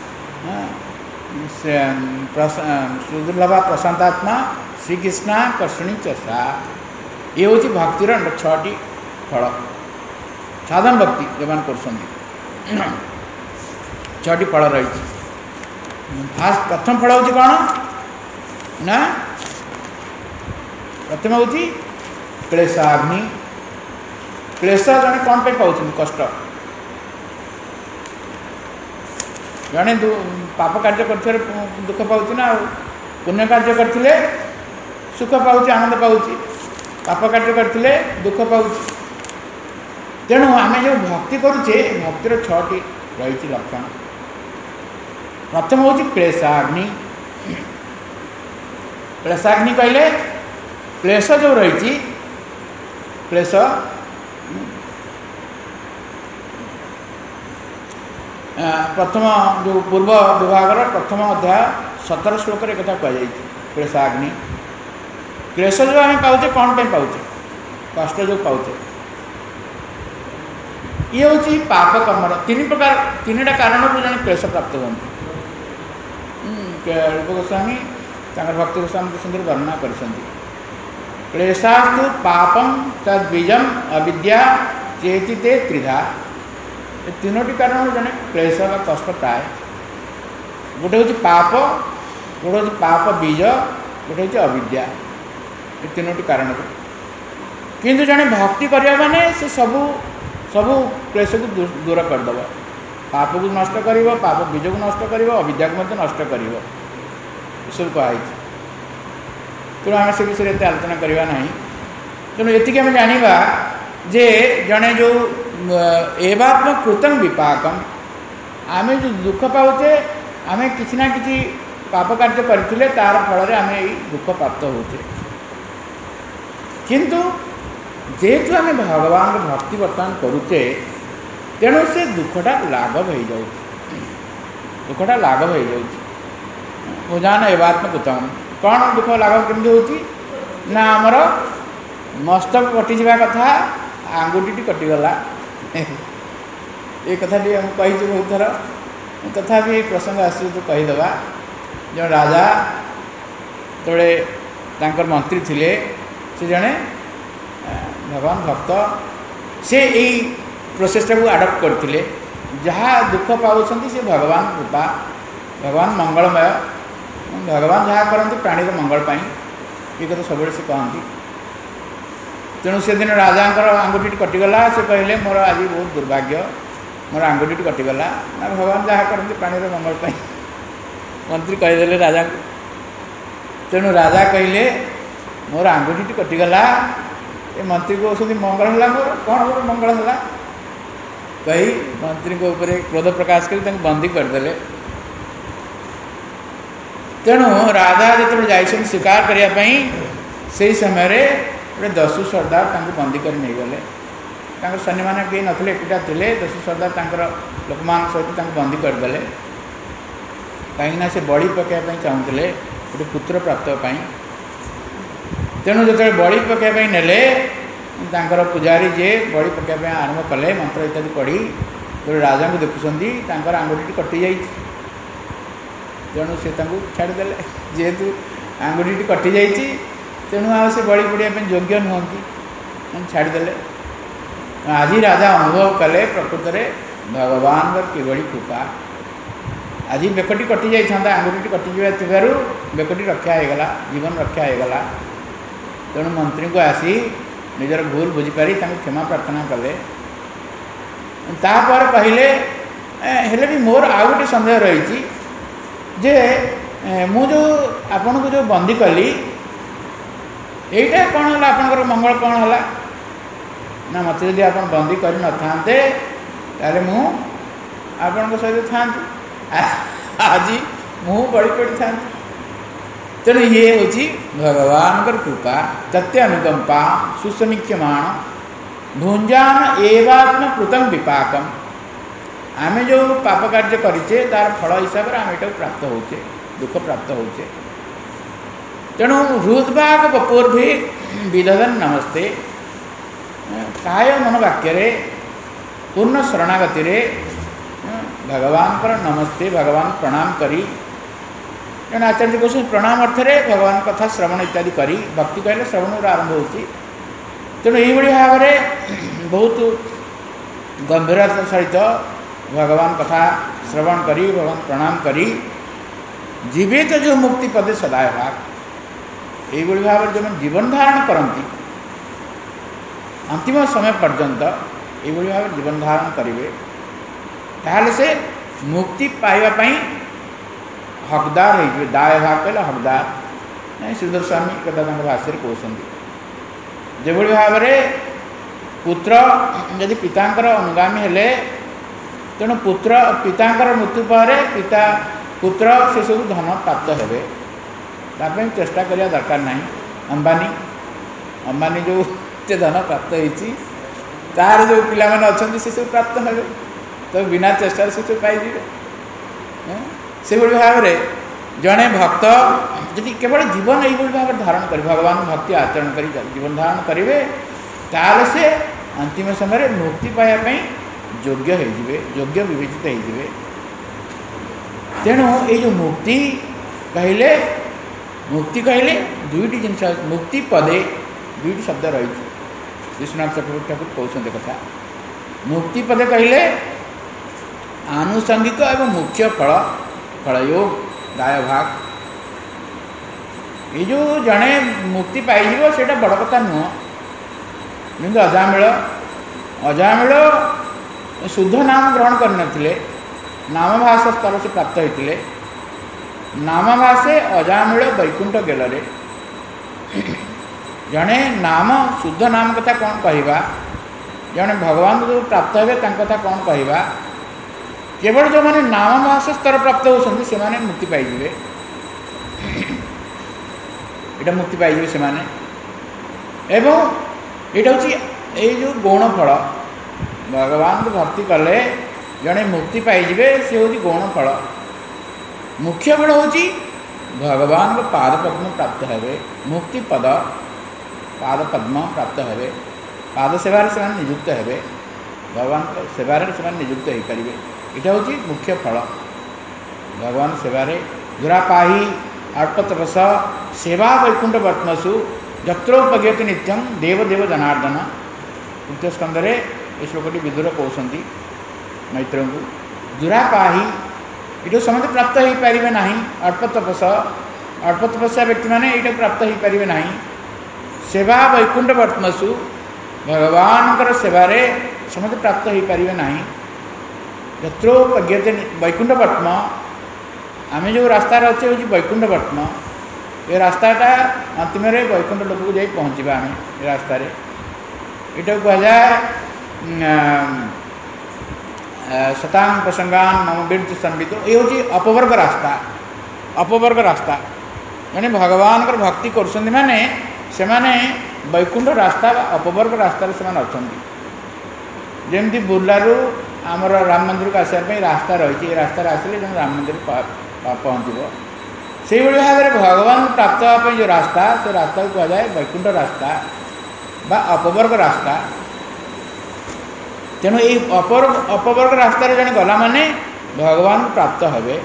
सुदुर्लभा प्रशांतात्मा श्रीकृष्णा कर्षणी चषा ये हूँ भक्तिर छटी फल साधन भक्ति जो मैंने कर छटी फल रही फास्ट प्रथम फल हूँ कौन ना प्रथम हूँ क्लेशाग्नि क्लेश जड़े कौन पे पाँच कष्ट जड़े पाप कार्य कर दुख पाँच ना पुण्य कार्य करते सुख पाँच आनंद पाँच पाप कार्य करते दुख पाँच तेणु आम जो भक्ति करुचे भक्तिर छटी रही लक्षण प्रथम हूँ क्लेशाग्नि क्लेशाग्नि कहले क्लेश जो रही क्लेश प्रथम जो पूर्व विभाग प्रथम अध्याय सतर श्लोक एक कह क्लेशाग्नि क्लेश जो आम पाचे कौन पे पाचे कष्ट जो पाचे ये हूँ पाप कर्मर तीन प्रकार तीन टा कारण को जन क्लेश प्राप्त होती रूप गोस्वामी भक्ति गोस्वामी सुंदर वर्णना कर क्लेशास्तु पापम तद्बीजम अविद्या चेतिते त्रिधा ये तीनोटी कारण जन क्लेश का कष्ट पाए गोटे हूँ पाप गोटे हूँ पाप बीज गोटे हूँ अविद्या ये तीनोटी कारण किंतु जड़े भक्ति करने माने से सबू सबू क्लेश को दूर करदेव पाप को नष्ट कर पाप बीज को नष्ट कर अविद्या को नष्ट कर सब कहुई तेणु आम से विषय एत आलोचना करवा ना तेणु ये आम जाना जे जड़े जो एवात्म कृतं विपाकम आम जो दुख पाचे आम किसी ना कि पाप कार्य करते तार फल आम यही दुख प्राप्त होचे किंतु जेहेतु आम भगवान भक्ति बर्तमान करुचे तेणु से दुखटा लाघव हो जाए दुखटा लाघव हो जाए भुजान एवात्म कृतं कौन दुख लाघव केमती होती ना आमर मस्तक कटिजा कथा आंगुठी कटिगला ये कथा कही बहुत थर तथा भी प्रसंग आस तो कहीदेवा जो राजा तोड़े तांकर मंत्री थिले से जड़े भगवान भक्त से यही प्रोसेसटा को आडप्ट करते जहाँ दुख पाँच से भगवान कृपा भगवान मंगलमय भगवान जहाँ करते प्राणी मंगल पाई ये कथा सब से कहती। तेणु से दिन राजा आंगुठी कटिगला। से कहले मोर आज बहुत दुर्भाग्य, मोर आंगुठी कटिगला ना भगवान जहाँ करते प्राणी मंगल पाई। मंत्री कहीदे राजा को। तेणु राजा कहले मोर आंगुठी कटिगला। ये मंत्री को कहते मंगल है मोर कौन मोर मंगल है कही मंत्री को ऊपर क्रोध प्रकाश कर बंदी करदे। तेणु राजा जो जाइछन शिकार करने से समय गोटे दस्यु सरदार बंदी कर नहीं गले। सैन्य मैंने कहीं नथिले एकुटा थे। दस्यु सरदार लोक मान सहित बंदी करदे कहीं से बड़ी पकाइवाई चाहूले गोटे पुत्र प्राप्त। तेणु जो बड़ी पकाइवाई नेले पूजारी जे बड़ी पकाइवाई आरंभ कले मंत्र इत्यादि पढ़ी जो राजा को देखुंत आंगुठी कटि जा। तेणु से छाड़दे जेहेतु आंगुठी कटि जा तेणु आ से बड़ी पड़िया योग्य नुहति छाड़दे। आज राजा अनुभव कले प्रकृत में भगवान किभली कृपा। आज बेकटी कटि जाता आंगुठी कटि जावर बेकटी रक्षा होगला जीवन रक्षा होगला। तेणु मंत्री को आसी निजर भूल बुझीपारी क्षमा प्रार्थना कले। तापर कहले हेले भी मोर आ गोटे सन्देह रही जे मु जो आपण को जो बंदी कली यहीटा कौन है आपंकर मंगल कौन है ना मत जब आप बंदी कर न था मु आपण सहित था आज मु बड़ी पड़ी था। तेणु ये हूँ भगवान कृपा तथ्यानुकंपा सुसमीक्षमाण भुंजान एवात्म कृतम विपाकम। आमे जो पाप कार्य करें तार फल हिसाब से आम ये प्राप्त होचे दुख प्राप्त होचे। तेणु हृदभाग बपोर्भि विदधन नमस्ते काय मन वाक्य पूर्ण शरणागति भगवान पर नमस्ते भगवान प्रणाम करी। तेणु आचार्य कहते प्रणाम अर्थ रे भगवान कथा श्रवण इत्यादि करी भक्ति कहले श्रवण आरंभ होती। तेणु यही भाव में बहुत गंभीरता सहित भगवान कथा श्रवण करी भगवान प्रणाम करी जीवित जो मुक्ति पदे सदाय भाग यही भाव में जो जीवन धारण करती अंतिम समय पर्यंत यही भाव जीवन धारण करेंगे ताहले से मुक्ति पाइबापी हकदार हो दाय भाग कहले हकदार नहीं श्रीधर स्वामी कथा भाषा कहते जो भाव में पुत्र यदि पितांकर अनुगामी हेले तेणु पुत्र पितांकर मृत्यु पर पिता पुत्र से सब धन प्राप्त हेबे तापे चेष्टा करिया दरकार नहीं। अंबानी अंबानी जो धन प्राप्त होती तार जो पिला माने अछंती से सब प्राप्त हेबे तो बिना चेष्टा से सब पाई जीवे। से भाव में जड़े भक्त यदि केवल जीवन यही भाव धारण कर भगवान भक्ति आचरण कर जीवन धारण करेंगे ताल से अंतिम समय मुक्ति पाइबापी योग्य होइजिवे योग्य विवेचित होइजिवे। तेणु ये जो मुक्ति कहले मुक्ति कहले दुईटी जिन मुक्ति पदे दुईटी शब्द रही विश्वनाथ चक्रवर्ती ठाकुर कहते कथा। मुक्ति पदे कहले आनुषंगिक एवं मुख्य फल फलयोग दाय भाग। ये जो जड़े मुक्ति पाइब से बड़ कथा नुह किंतु अजामिल अजामिल शुद्ध नाम ग्रहण करनथिले नामभास स्तर से प्राप्त होते नामभासे अजामिल वैकुंठ गेलरे जड़े नाम शुद्ध नाम कथा कौन कहवा जड़े भगवान जो प्राप्त हे कथा कौन कहवा केवल जो मैंने नामभास स्तर प्राप्त होती से माने मुक्ति पाइबे यहाँ मुक्ति पाइबे से माने एवं यहाँ हूँ ये जो गौण फल भगवान को भक्ति कले जड़े मुक्ति पाइबे से हूँ गौण फल। मुख्य फल हूँ भगवान को पाद पद्म प्राप्त हे मुक्ति पद पाद पद्म प्राप्त हे पाद सेवार से निजुक्त हे भगवान सेवार से निजुक्त हो पारे। यहाँ हूँ मुख्य फल भगवान सेवार दुरा पाही अल्पतपस सेवा वैकुंठ वर्तमसु जत्रोपगति नित्यं देवदेव जनार्दन। तृतीय स्कंदे ये श्लोकटी विदुर कहते मैत्र को दुरा पाही ये समस्त प्राप्त हो पारे ना अल्पतपस अल्प तपस्या व्यक्ति मैंने यहाँ प्राप्त हो पारे ना। सेवा वैकुंठ वर्तमसु भगवान सेवारे समस्त प्राप्त हो पारे ना। यत्रो प्रज्ञते वैकुंठ वर्तम आम जो रास्तार अच्छे हूँ वैकुंठ वर्तम ये रास्ताटा अंतिम वैकुंठ लोक को जाई पहुँचा आम रास्त यहाँ कहुए शतांग प्रसंगान मम बीर्ज संबित ये हूँ अपवर्ग रास्ता अपवर्ग रास्ता मैंने भगवान भक्ति कर माने से माने वैकुंठ रास्ता अपवर्ग रास्तार से अच्छा जमती बुर्लारू आमर राम मंदिर को आसापी रास्ता रही रास्तार आसिले राम मंदिर पहुँचब से भाव में भगवान प्राप्त होगा जो रास्ता से रास्ता को कहुए वैकुंठ रास्ता बा अपवर्ग रास्ता। तेणु ये अपवर्ग अपवर्ग रास्तार जन गला माने भगवान को प्राप्त हे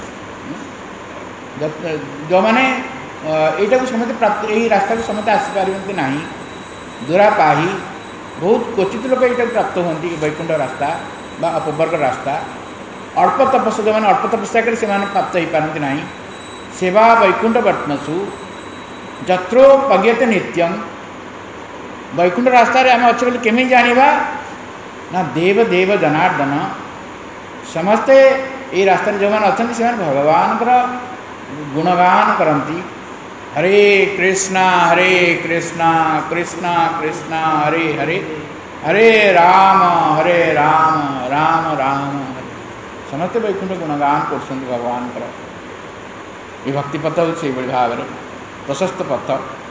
जो मैंने यहाँ को समस्त प्राप्त यही रास्ता को समस्त आसीपारती ना दुरापाही बहुत क्वचित लोक यहाँ प्राप्त होती वैकुंठ रास्ता बा अपवर्ग रास्ता अल्प तपस्या जो मैंने अल्प तपस्या कर से प्राप्त हो पारती ना। सेवा वैकुंठ वर्तमसु जत्रो पग्यते नित्यं वैकुंठ रास्ता आम अच्छे बोली केमी जाना ना देव देव जनार्दन समस्ते ये रास्ता जो मैंने अच्छा से भगवान गुणगान करती हरे कृष्णा हरे कृष्णा कृष्णा कृष्णा हरे हरे हरे राम हरे राम राम राम हरे समस्ते वैकुंठ गुणगान कर भगवान ये भक्ति पथ से भाव में प्रशस्त पथ।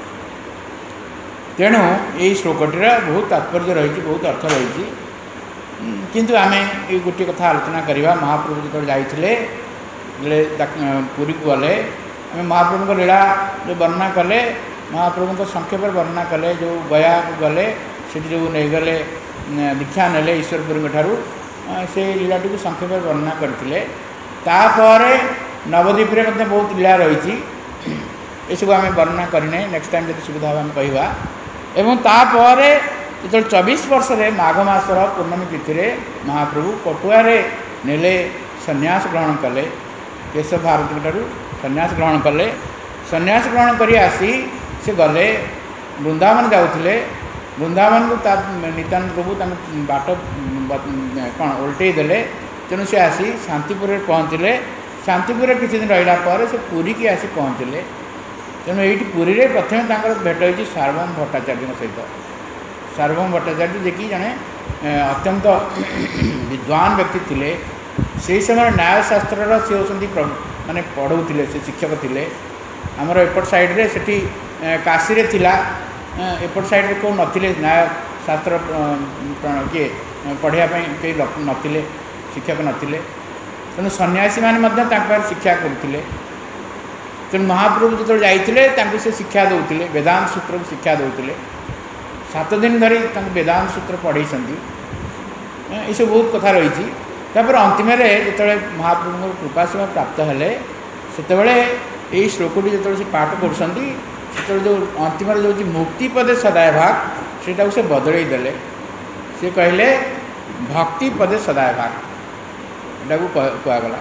तेणु यही श्लोकटीर बहुत तात्पर्य रही बहुत अर्थ रही किंतु आम ये गोटे कथा आलोचना करवा महाप्रभु जो जाते पुरी को गले आम महाप्रभु लीला जो वर्णना कले महाप्रभु संक्षेप वर्णना कले जो गया को गले से जो नहीं गले दीक्षा नेले ईश्वरपुरी ठारू से लीलाटी को संक्षेप वर्णना करते तापर नवद्वीप में बहुत लीला रही ये सब आम वर्णना करने नेक्स्ट टाइम जब सुविधा हम कहवा एवं तापर जो चौबीस वर्ष रे माघ मासर पूर्णमी तिथि महाप्रभु पटुआरे नेले सन्यास ग्रहण कले केशव भारती ठारू सन्यास ग्रहण कले सन्यास ग्रहण कर आसी से गले वृंदावन जाऊे वृंदावन को नित्यानंद प्रभु बाट कौन उल्टे देले तेणु से आसी शांतिपुर पहुँचले शांतिपुर किसी दिन रहा पर से पुरी की आसी पहुँचले तेणु ये पुरी रे प्रथम भेट होती सार्वभौम भट्टाचार्य सहित सार्वभौम भट्टाचार्य जे कि जड़े अत्यंत विद्वान व्यक्ति थे से समय न्यायशास्त्र सी होती माने पढ़ाऊे से शिक्षक थे आमर एपट साइड्रे से काशी रे थिला एपट साइड्रे कौ नथिले न्यायशास्त्र किए पढ़ाई कई नथिले शिक्षक नथिले तेणु सन्यासी मैंने शिक्षा करुले तेणु महाप्रभु जो जाते से शिक्षा दौले वेदांत सूत्र को शिक्षा दौले सात दिन धरी वेदांत सूत्र पढ़े ये सब बहुत कथा रही तापर अंतिम जो महाप्रभु कृपा सेवा प्राप्त हेले से यही श्लोकटी जो से पाठ कर जो अंतिम जो मुक्ति पदे सदाय भाग से से बदल देले से कहले भक्ति पदे सदाय भाग यहाँ कहगला।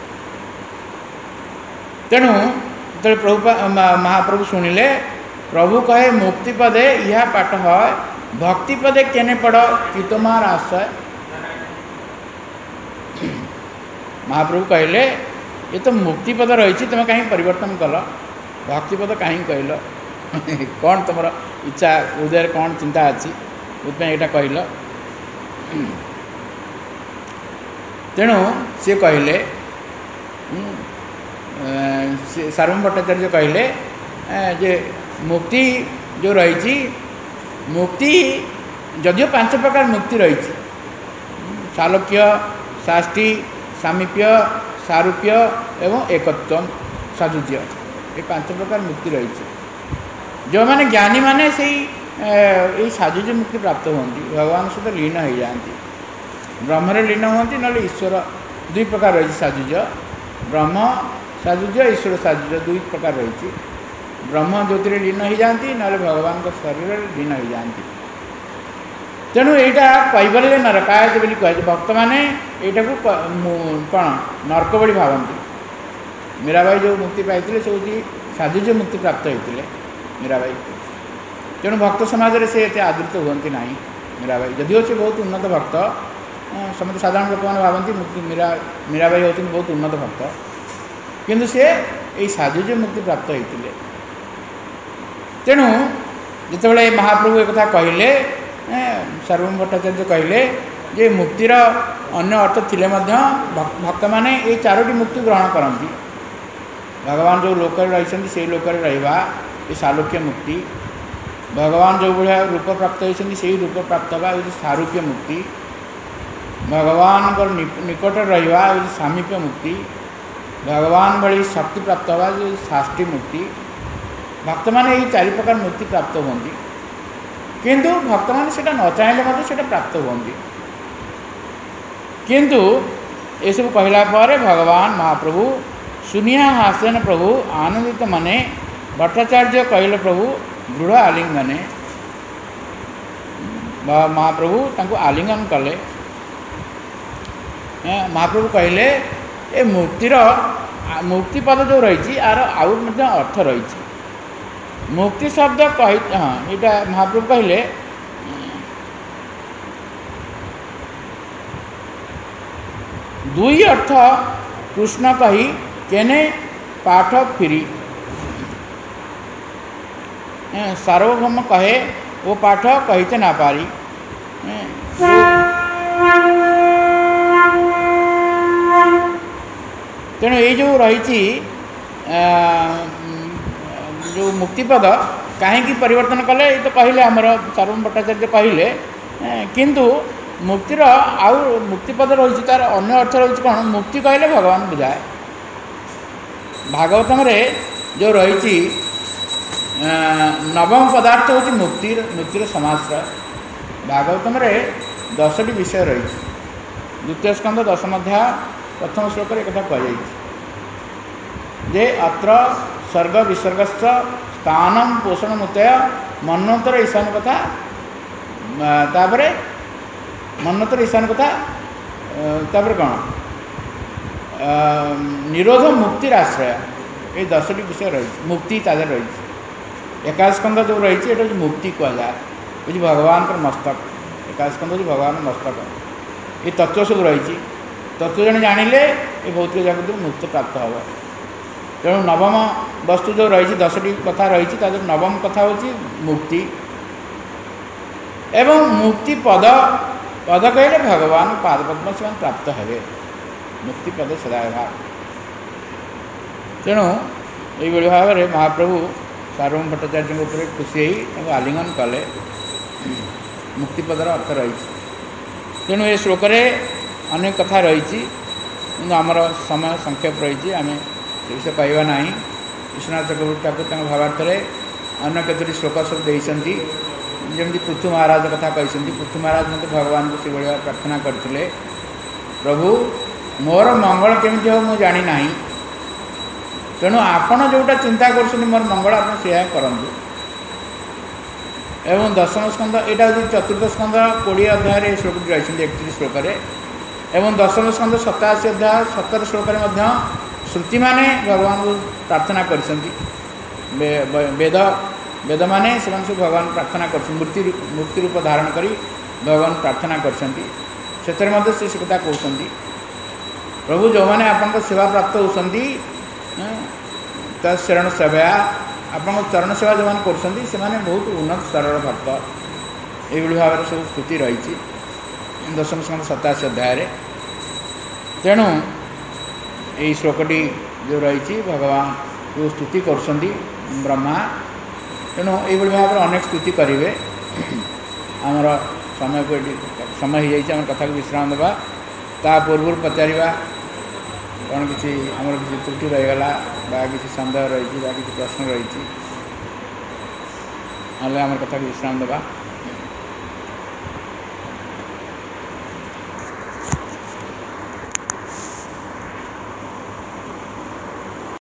तेणु जो प्रभु महाप्रभु शुणिले प्रभु कहे मुक्ति पदे यह पाठ है भक्ति पदे केने पढ़ कि तुम्हार आशय महाप्रभु कहले ये तो मुक्ति पद रही तुम कहीं परिवर्तन कल भक्ति पद कहीं कहल कौन तुम इच्छा हृदय कौन चिंता अच्छी यहाँ कहल तेणु सी कहले सार्वभौम भट्टाचार्य कहले जे मुक्ति जो रही मुक्ति जदिव पांच प्रकार मुक्ति रही सालोक्य साष्टी सामीप्य सारूप्य एवं एकत्व साजुज्य ये पांच प्रकार मुक्ति रही जो मैंने ज्ञानी माने से यही साजुज्य मुक्ति प्राप्त होती भगवान सहित लीन हो जाती ब्रह्म लीन होती ना ईश्वर दुई प्रकार रही साजुज्य ब्रह्म साजुज्य ईश्वर साजुज्य दुई प्रकार रही ब्रह्म ज्योति लीन हो जाती ना भगवान का शरीर लीन हो जाती तेणु यहाँ कैबल्य नरकायत बोली कहे भक्त मैंने यहाँ को कौन नर्क बोली भावती मीराबाई जो मुक्ति पाई से हूँ साधुज्य मुक्ति प्राप्त होते मीराबाई। तेणु भक्त समाज में से एत आदृत हुए ना मीराबाई, जदिव से बहुत उन्नत भक्त, समस्त साधारण लोक मैंने भावती मुक्ति मीरा मीराबाई होती बहुत उन्नत भक्त, किंतु से यही साधुज्य मुक्ति प्राप्त होते। तेणु जितेबाला महाप्रभु एक कथा कहले, सार्वभौम भट्टाचार्य कहले जे मुक्तिर अन्य अर्थ थिले मध्य भक्त माने ये चारोटी मुक्ति ग्रहण करती। भगवान जो लोक रही से लोक रहा ये सालोक्य मुक्ति, भगवान जो भाया रूप प्राप्त होती से रूप प्राप्त हवा ये सारूप्य मुक्ति, भगवान निकट रहा ये सामीप्य मुक्ति, भगवान भली शक्ति प्राप्त हवा ये साष्टी मुक्ति। भक्त मैंने ये चारि प्रकार मुक्ति प्राप्त होती, किंतु भक्त मैंने से न चाहिए प्राप्त होती। किंतु ये सब कहला पर भगवान महाप्रभु सुनिया हासन प्रभु आनंदित मने भट्टाचार्य कहले प्रभु दृढ़ आलिंगने, महाप्रभु तांको आलिंगन कले। महाप्रभु कहले ए मुक्तिर मुक्ति पद जो रही आर आउ अर्थ रही मुक्ति शब्द कही। हाँ यहाँ महाप्रभु कहले दुई अर्थ कृष्ण कही केने पाठ फिरी, सार्वभौम कहे वो पाठ कहते ना पारी। तेणु ये जो रही जो मुक्तिपद कहीं परिवर्तन कले ये तो कहले आमर सार्वभौम भट्टाचार्य कहले, किंतु मुक्तिर आउ मुक्तिपद रही तार अन्य अर्थ रही कौन मुक्ति कहले भगवान बुझाए। भागवतम रे जो रही नवम पदार्थ होती मुक्तिर मुक्तिर समाश्रय। भागवतम रे दसटी विषय रही, द्वितीय स्कंद दशम अध्याय प्रथम श्लोक एक कह जे अत्र सर्ग विसर्गस्थ स्थानम पोषण मुतय मनोत्तर ईशान कथा, तापरे मनोत्तर ईशान कथा, तापर कौन निरोध मुक्तिर आश्रय, ये दसटी विषय रही मुक्ति तादर रही। एकास्कंद जो रही है मुक्ति कहला ये भगवान का मस्तक, एकास्कंद हूँ भगवान मस्तक, ये तत्व सब रही तत्व जन जानिले ये भौतिक जगत मुक्ति प्राप्त हम। तेणु नवम वस्तु जो रही दसटी कथा रही तादर नवम कथा हूँ मुक्ति एवं मुक्ति पद पद कहले भगवान पादपद्म से प्राप्त हे मुक्ति पद सदाभाव। तेणु ये भाव में महाप्रभु सार्वभौम भट्टाचार्य उपर खुशी हो आलिंगन कले मुक्तिपदर अर्थ रही। तेणु ये श्लोक अनेक कथा रही आमर समय संक्षेप रही आम विषय पाइबा ना। विश्वनाथ चक्रवर्ती ठाकुर भावार्थ अन्य केतोटी श्लोक सब देती जमी पृथु महाराज कथा कहते। पृथु महाराज मत भगवान को से भाया प्रार्थना करते प्रभु मोर मंगल केमती हो मुझे जानी ना, तेणु आपण जोटा चिंता कर मोर मंगल आप करूँ। एवं दशम स्कंद यहाँ हूँ चतुर्थ स्कंद कोड़े अध्याय श्लोक रही एकतीस श्लोक एवं दशम स्कंद सताशी अध्याय सतर श्लोक श्रुति माने भगवान को प्रार्थना कर वेद वेद माने से भगवान प्रार्थना कर मूर्ति मूर्ति रूप धारण करी भगवान प्रार्थना कर से कथा कहते प्रभु जो मैंने आप सेवा प्राप्त होती तरण सेवा आप चरण सेवा जो मैंने कर बहुत उन्नत सरल भक्त ये भाव में सब स्तुति रही दशम स्कंद सताशी अध्याय। तेणु यही श्लोकटी जो रही भगवान जो स्तुति कर ब्रह्मा, तेणु ये भाव में अनेक स्तुति करेंगे। आमर समय को समय हो जाए कथा को विश्राम देवा ता पूर्व पचारा कौन किसी आमर किसी त्रुटि रहीगला कि सन्देह रही कि प्रश्न रही आम कथा को विश्राम देवा।